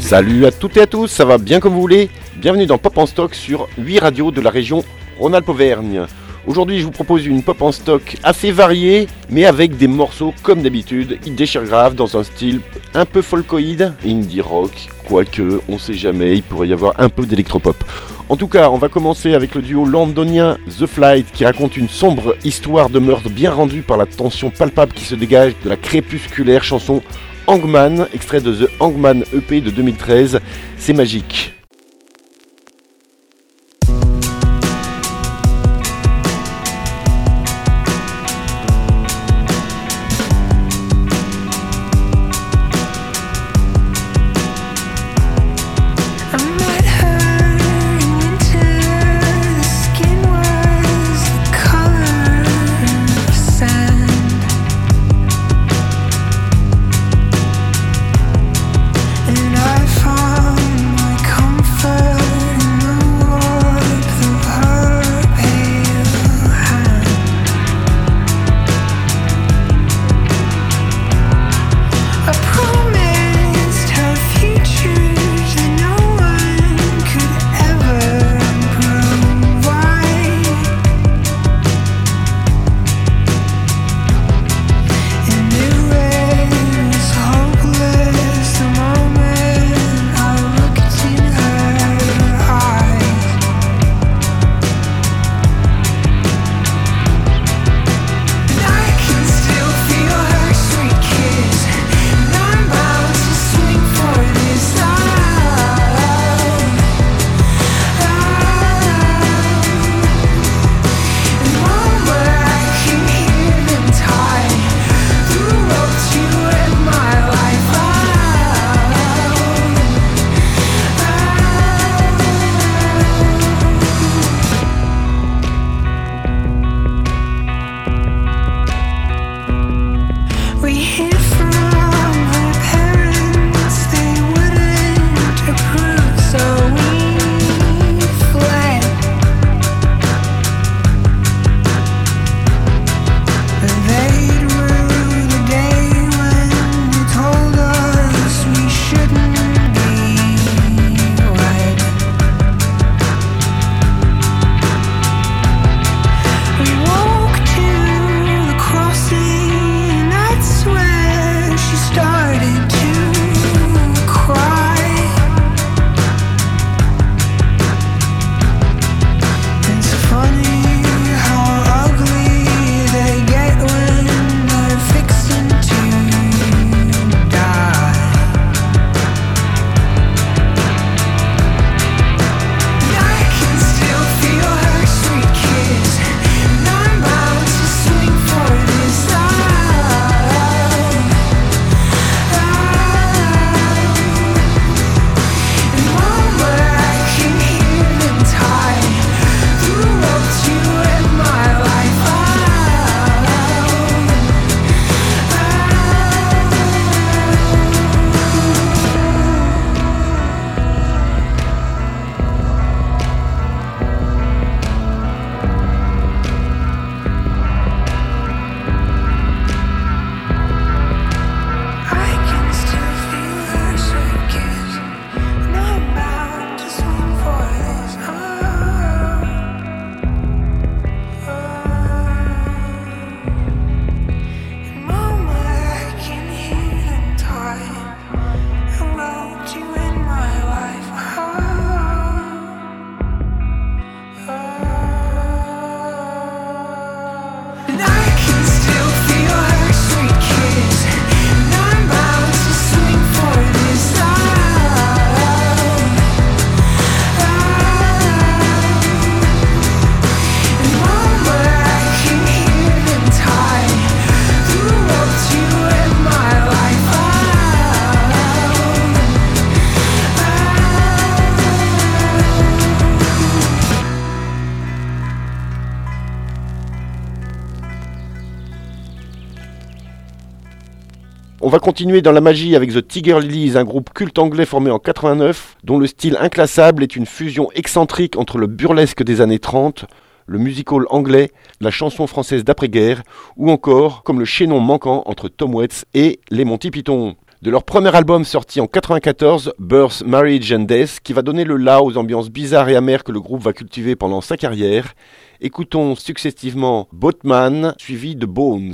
Salut à toutes et à tous, ça va bien comme vous voulez? Bienvenue dans Pop en Stock sur 8 radios de la région Rhône-Alpes-Auvergne. Aujourd'hui je vous propose une pop en stock assez variée, mais avec des morceaux comme d'habitude, ils déchirent grave dans un style un peu folkoïde, indie rock, quoique on sait jamais, il pourrait y avoir un peu d'électropop. En tout cas, on va commencer avec le duo londonien The Flight qui raconte une sombre histoire de meurtre bien rendue par la tension palpable qui se dégage de la crépusculaire chanson Hangman, extrait de The Hangman EP de 2013, c'est magique. On va continuer dans la magie avec The Tiger Lilies, un groupe culte anglais formé en 89, dont le style inclassable est une fusion excentrique entre le burlesque des années 30, le musical anglais, la chanson française d'après-guerre, ou encore comme le chaînon manquant entre Tom Waits et les Monty Python. de leur premier album sorti en 94, Birth, Marriage and Death, qui va donner le la aux ambiances bizarres et amères que le groupe va cultiver pendant sa carrière. Écoutons successivement Boatman, suivi de Bones.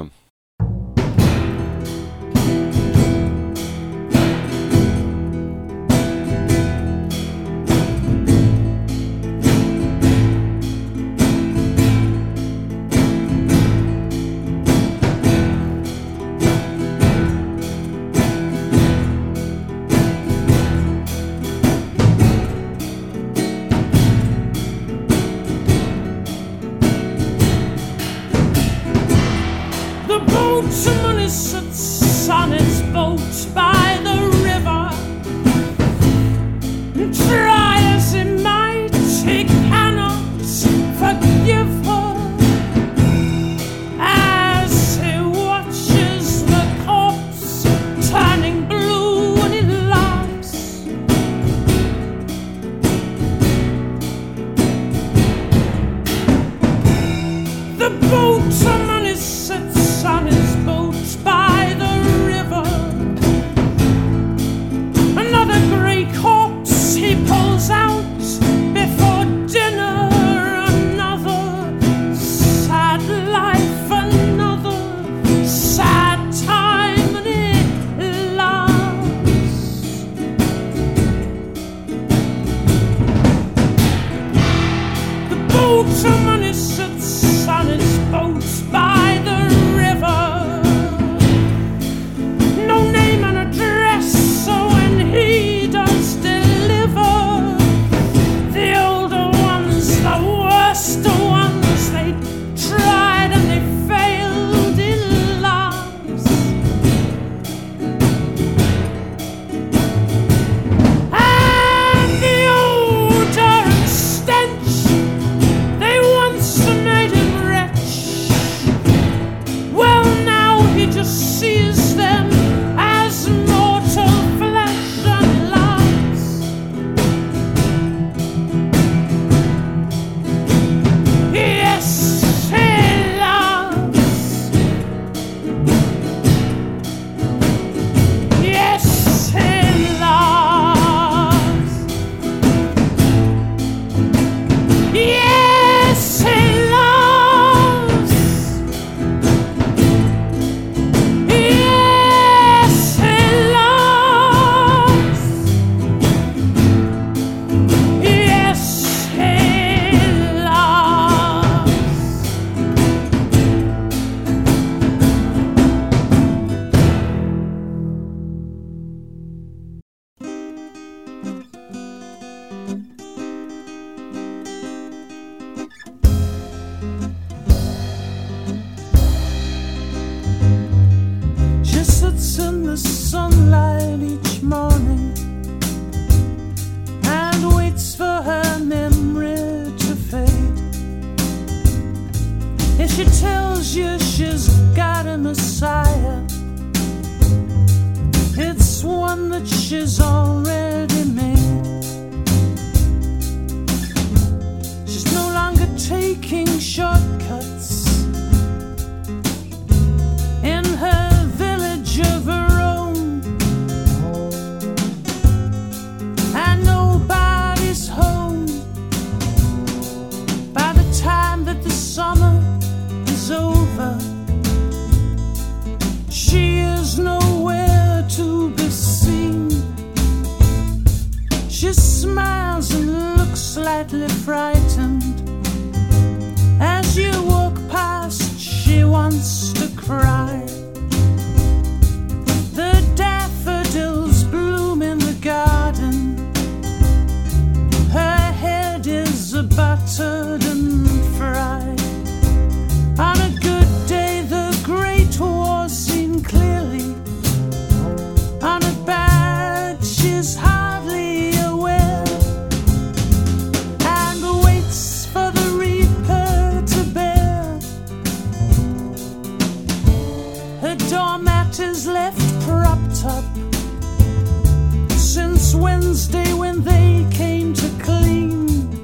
Wednesday when they came to clean.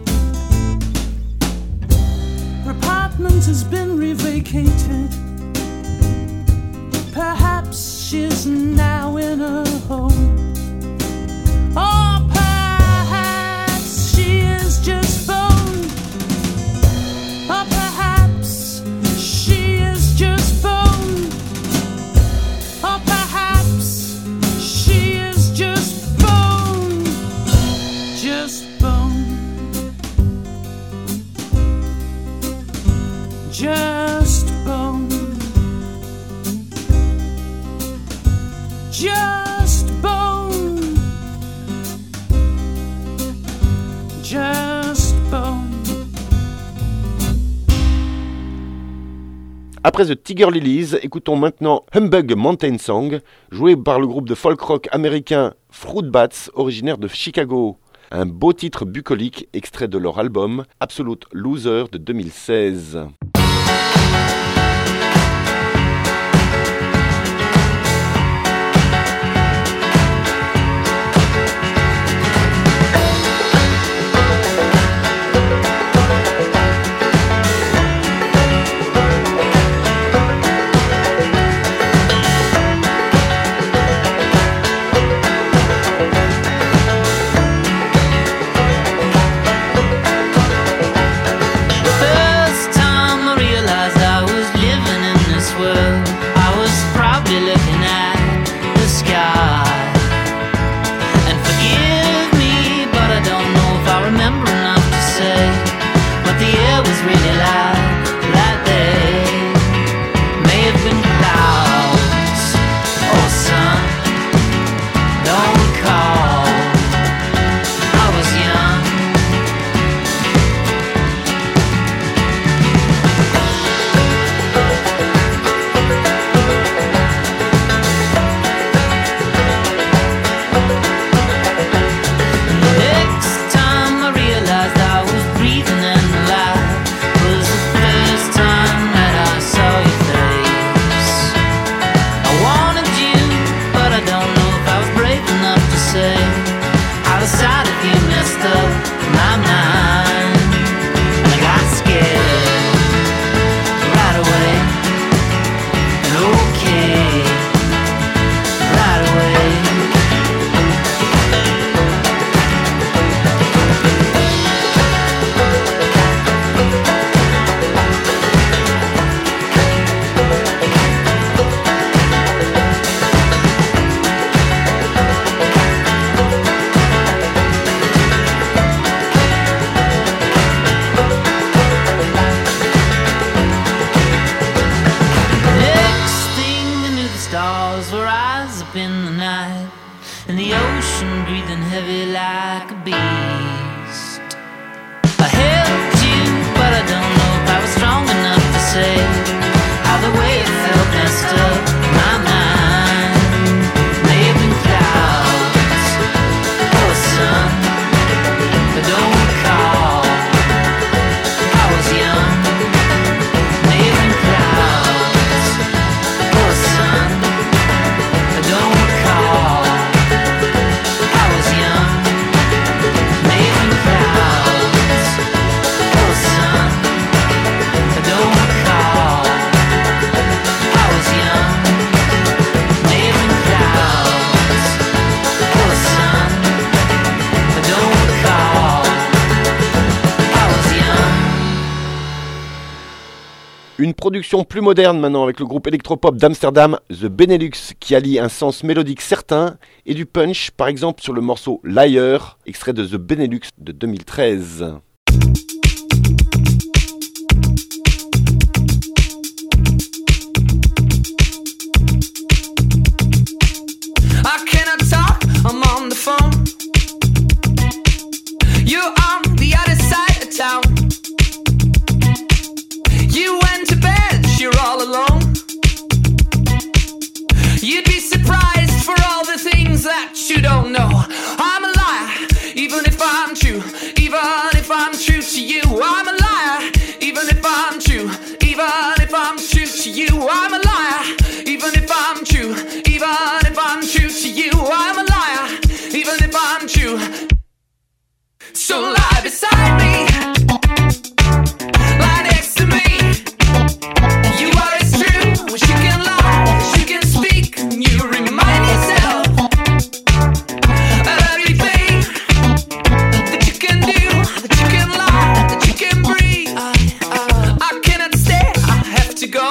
Her apartment has been revacated. Perhaps she's now in Après The Tiger Lilies, écoutons maintenant Humbug Mountain Song, joué par le groupe de folk rock américain Fruit Bats, originaire de Chicago. Un beau titre bucolique extrait de leur album Absolute Loser de 2016. Une production plus moderne maintenant avec le groupe électropop d'Amsterdam, The Benelux, qui allie un sens mélodique certain et du punch, par exemple sur le morceau Liar, extrait de The Benelux de 2013. I cannot talk, I'm on the phone. You're on the other side of town. You went to bed, you're all alone. You'd be surprised for all the things that you don't know. I'm a liar, even if I'm true. Even if I'm true to you, I'm a liar. Even if I'm true, even if I'm true to you, I'm a liar. Even if I'm true, even if I'm true to you, I'm a liar. Even if I'm true. So lie beside me, lie next to me. You are as true as you can lie, as you can speak. You remind yourself of everything that you can do, that you can lie, that you can breathe. I cannot stay, I have to go.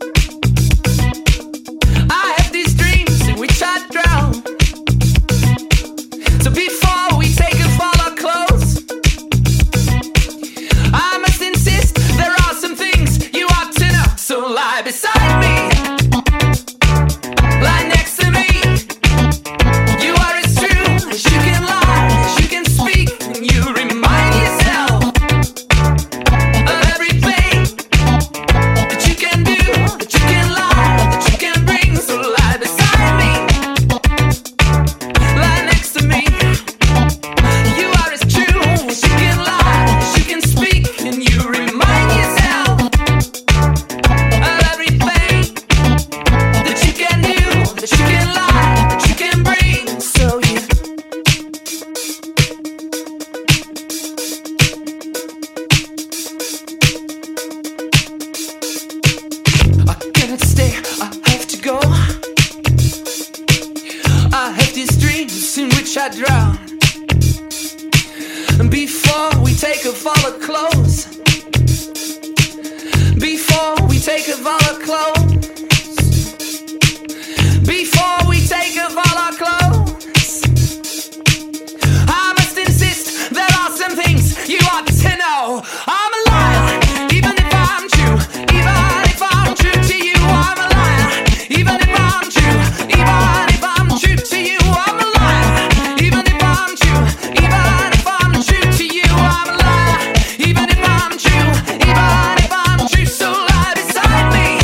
I have these dreams in which I drown. So before we take off all our clothes, wish I'd drown. And before we take off all our clothes, before we take off all our clothes, before we take off all our clothes, I must insist there are some things you ought to know. I'm a liar, even if I'm true, even if I'm true to you. I'm a liar, even if I'm true, even if I'm true to you. I'm a liar, even if I'm true, even if I'm true to you. I'm a liar, even if I'm true, even if I'm true. So lie beside me,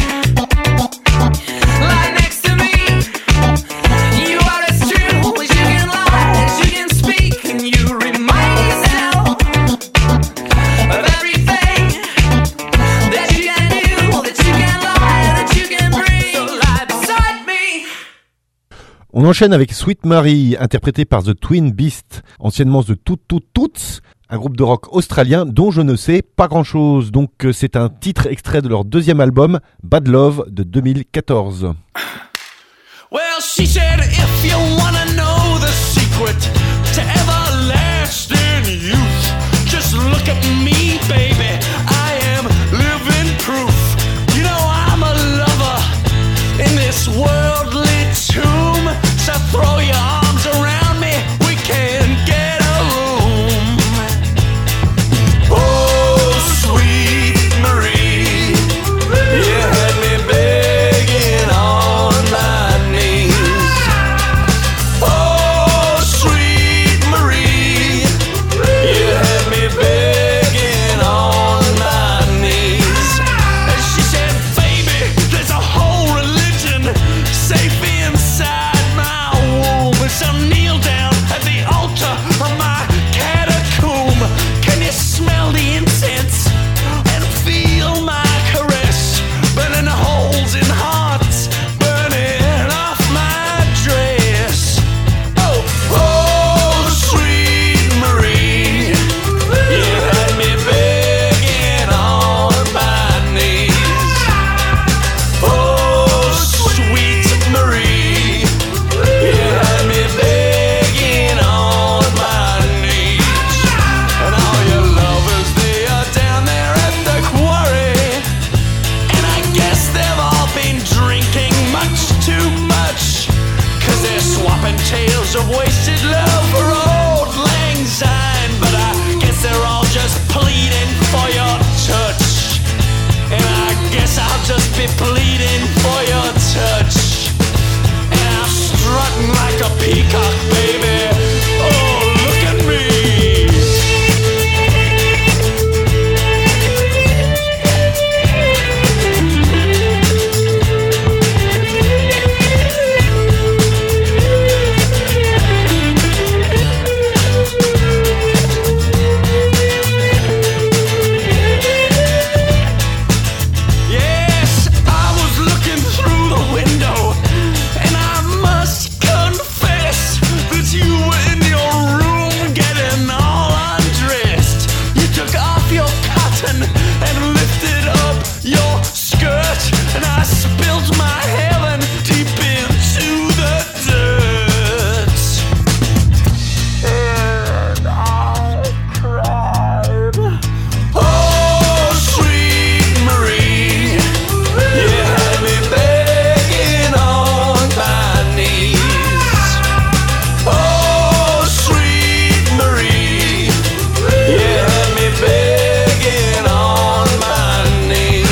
lie next to me. You are as true as you can lie, as you can speak, and you remind yourself of everything that you can do, that you can lie, that you can breathe. So lie beside me. On enchaîne avec Sweet Mary, interprété par The Twin Beast, anciennement The Toot Toot Toots, un groupe de rock australien dont je ne sais pas grand-chose. Donc c'est un titre extrait de leur deuxième album, Bad Love, de 2014. Well, she said, if you wanna know the secret to everlasting youth, just look at me, baby. I am living proof. You know I'm a lover in this worldly tomb. So throw your arms around me, we can get a room. Oh, sweet Marie, you had me begging on my knees. Oh, sweet Marie, you had me begging on my knees. And she said, baby, there's a whole religion safe inside my womb. So kneel down at the altar of my catacomb. Can you smell the incense and feel my caress? Burning holes in hearts, burning off my dress. Oh, oh, sweet Marie, you had me begging on my knees. Oh, sweet Marie, you had me begging on my knees. And all your lovers, they are down there at the quarry. And I guess they've all been drinking much too much, 'cause they're swapping tales of wasted love for old lang syne. But I guess they're all just pleading for your touch. And I guess I'll just be pleading for your touch. And I'm strutting like a peacock, baby. Oh, look at me. Yes, I was looking through the window, and I must confess that you were in your room getting all undressed. You took off your cotton and lifted up your skirt, and I spilled my heaven deep into the dirt. And I cried. Oh, sweet Marie, you had me begging on my knees. Oh, sweet Marie, you had me begging on my knees.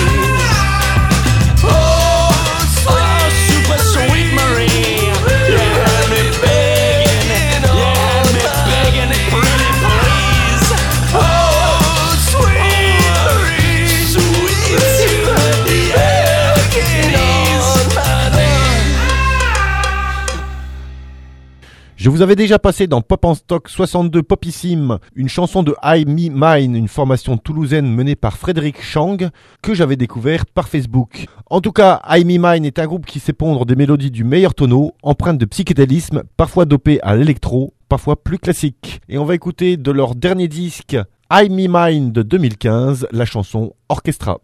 Oh, super sweet Marie, you had me begging, you had me begging, pretty please. Oh, sweet Marie, sweet, you had me begging on my knees. Je vous avais déjà passé dans Pop en Stock 62 Popissime, une chanson de I Me Mine, une formation toulousaine menée par Frédéric Chang, que j'avais découvert par Facebook. En tout cas, I Me Mine est un groupe qui sait pondre des mélodies du meilleur tonneau, empreintes de psychédélisme, parfois dopées à l'électro, parfois plus classiques. Et on va écouter de leur dernier disque, I Me Mine de 2015, la chanson Orchestra.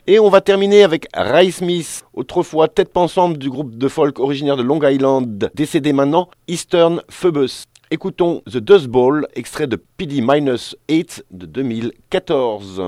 Et on va terminer avec Ray Smith, autrefois tête pensante du groupe de folk originaire de Long Island, décédé maintenant, Eastern Phoebus. Écoutons The Dust Bowl, extrait de PD-8 de 2014.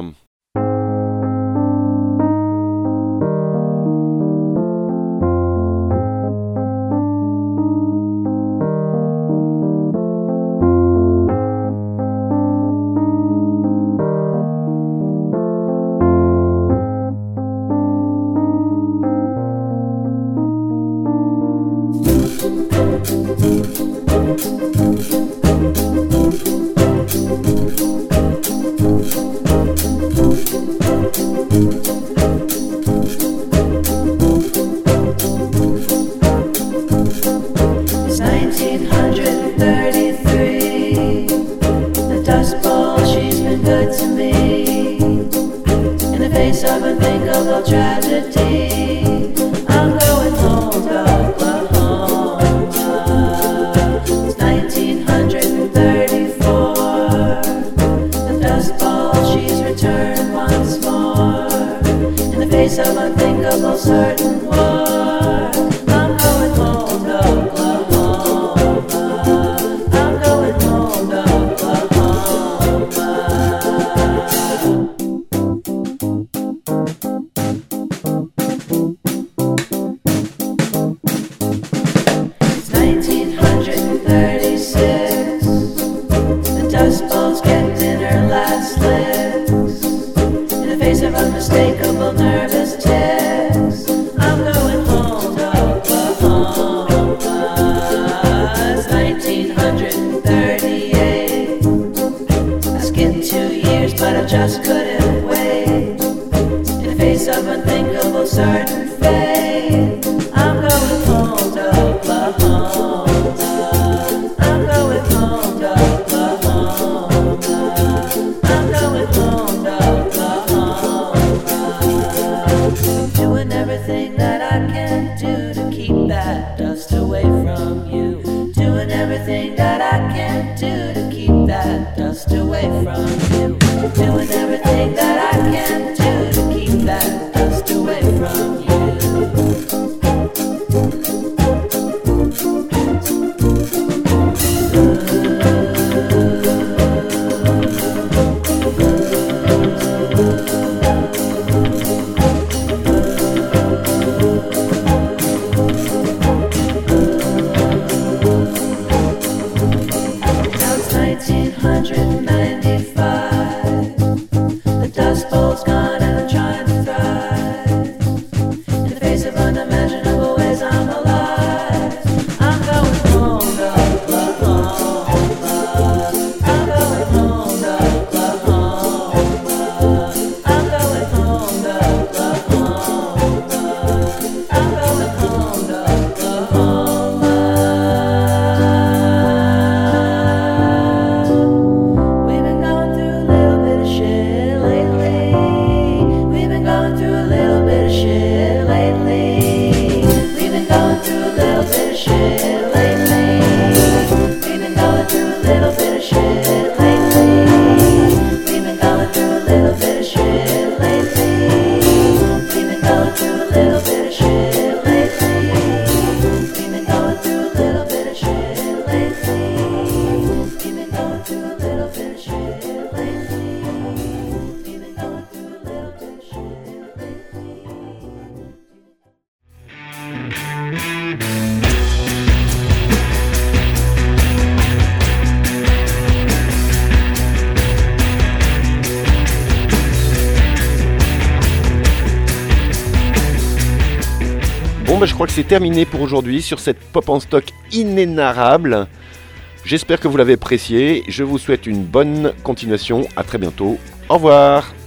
Je crois que c'est terminé pour aujourd'hui sur cette pop en stock inénarrable. J'espère que vous l'avez apprécié. Je vous souhaite une bonne continuation. À très bientôt. Au revoir.